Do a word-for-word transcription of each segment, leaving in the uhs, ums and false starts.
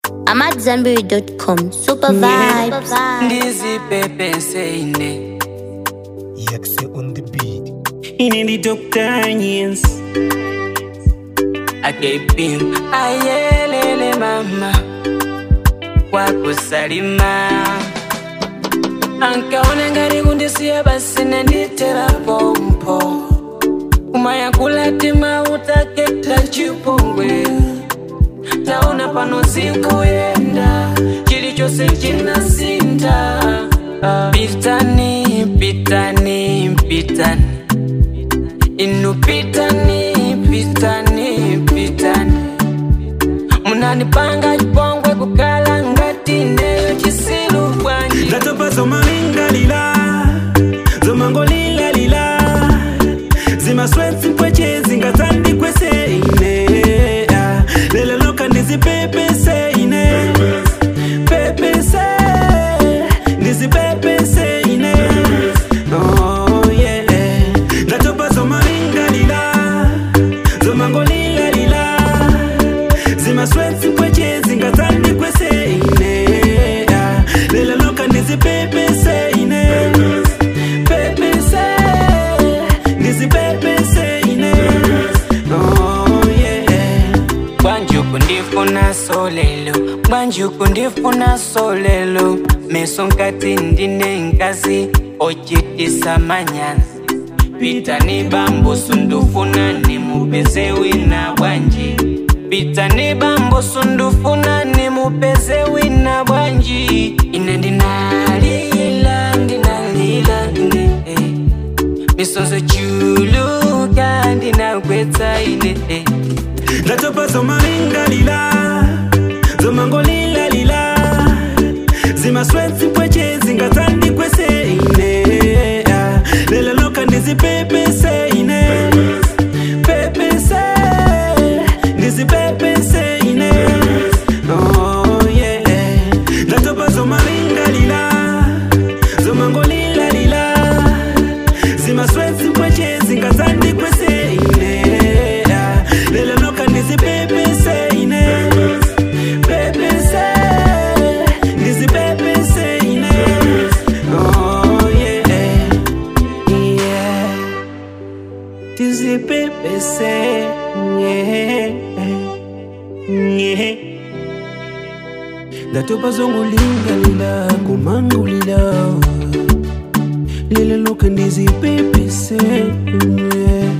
I'm at Zambiri dot com. Super vibes. Dizzy Pepe saying Yakse on the beat. In the doctor yes. I keep him ayelele mama wako salima ankaona ngari kundisiya basi nanditera pompo umaya kulatima utaketa chipongwe taona pano sikuyenda chilichose chinasinta pitani pitani pitani inu pitani pitani pitani munani panga chipongwe kukala ngati neyo chisilu kwanji Zatopa zoma linga lila Zomango lila lila Zima sweat simpweche zinga zandi kwese ine Lele loka nizi pepe se ine Pepe se Nizi pepe se ine Oh yeah Zatopa zoma linga lila Zomango lila lila Zima sweat simpweche zinga zandi kwese ine Lele loka nizi pepe se ine Pepe se Nizi pepe se ine Oh yeah Banjuku ndifuna solelo Banjuku ndifuna solelo Mesonkati ndine ngazi Ochitisa manyanzi Pitani bambo sundufuna ni mupeze wina bwanji Pitani bambo sundufuna ni mupeze wina bwanji Ine ndinalila ndinalila ine Misonzo chuluka ndinakweta ine Zatopa zoma linga lila Zomango lila lila Zima sweat simpweche zinga zandi kwese ine Lele loka nizi pepe se ine Pepe se Nizi pepe se ine Oh yeah Zatopa zoma linga lila Zomango lila lila Zima sweat simpweche zinga zandi kwese ine Lele loka nizi pepe se ine Pepe se Nizi pepe se ine Oh yeah Yeah Nizi pepe se Yeah Yeah Zatopa zongo linga lila Kumangu lila Lele loka nizi pepe se Yeah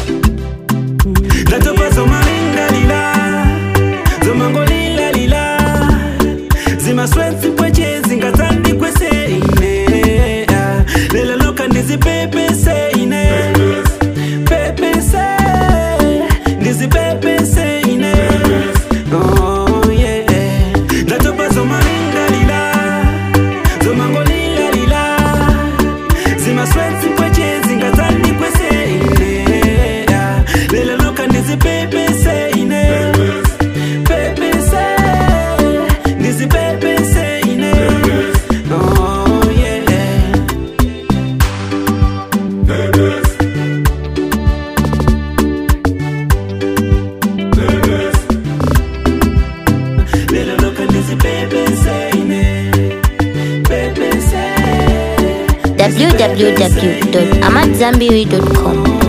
Zatopa zoma linga lila Zomango lila lila Zima sweat simpweche zinga zandi kwese ine Lele loka nizi pepe se ine Pepe se Nizi pepe se ine Oh yeah Zatopa zoma linga lila Zomango lila lila Zima sweat simpweche zinga zandi kwese ine Lele loka nizi pepe se ine Pepe se Nizi pepe se ine Oh yeah Lele loka nizi pepe se ine Pepe se w w w dot amatzambiri dot com.